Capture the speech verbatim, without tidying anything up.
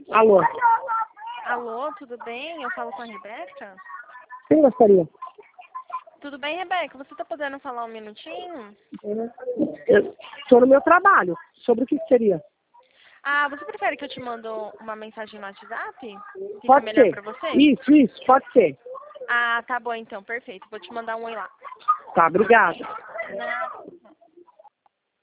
Alô? Alô, tudo bem? Eu falo com a Rebeca? Quem gostaria? Tudo bem, Rebeca? Você tá podendo falar um minutinho? Estou no meu trabalho. Sobre o que seria? Ah, você prefere que eu te mando uma mensagem no WhatsApp? Fica Pode melhor ser. pra você? Isso, isso, pode ser. Ah, tá bom então, perfeito. Vou te mandar um oi lá. Tá, obrigada. Não.